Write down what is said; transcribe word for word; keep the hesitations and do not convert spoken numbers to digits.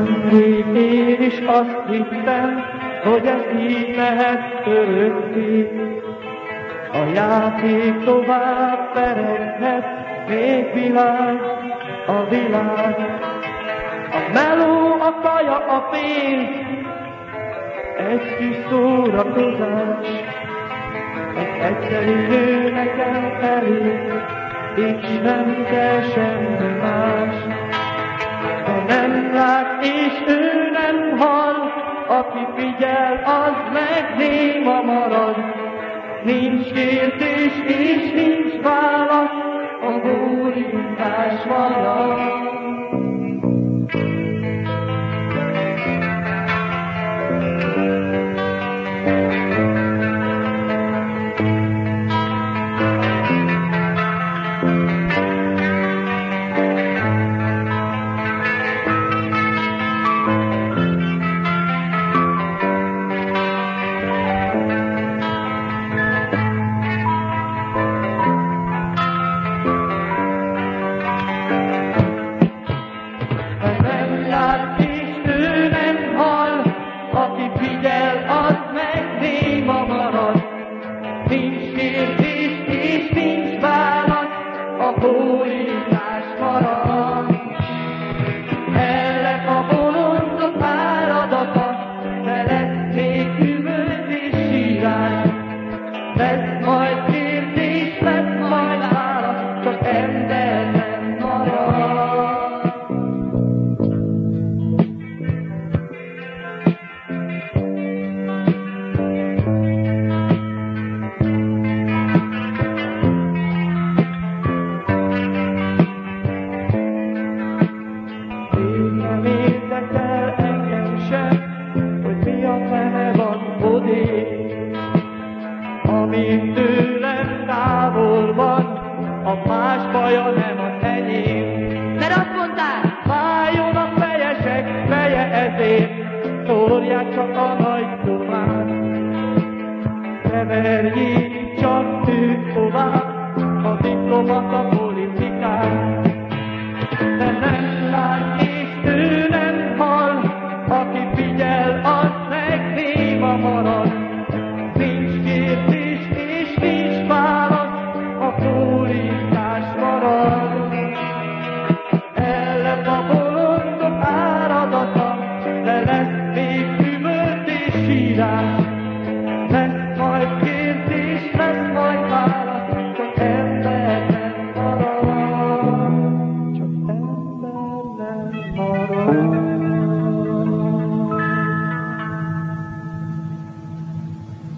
Nemrég én is azt hittem, hogy ez így lehet örökké. A játék tovább pereghet, még világ a világ. A meló, a kaja, a pénz, egy kis szórakozás. Egy egyszerű nő nekem elég, és nem kell semmi más. De nem lát, és ő nem hall, aki figyel, az meg néma marad. Nincs kérdés, és nincs válasz, a bólintás marad. Amint tőlem távol van, a más baja nem az enyém. Mert azt mondtál? Fájjon a fejesek feje ezért, szórják csak a nagy pofát. Ne verjél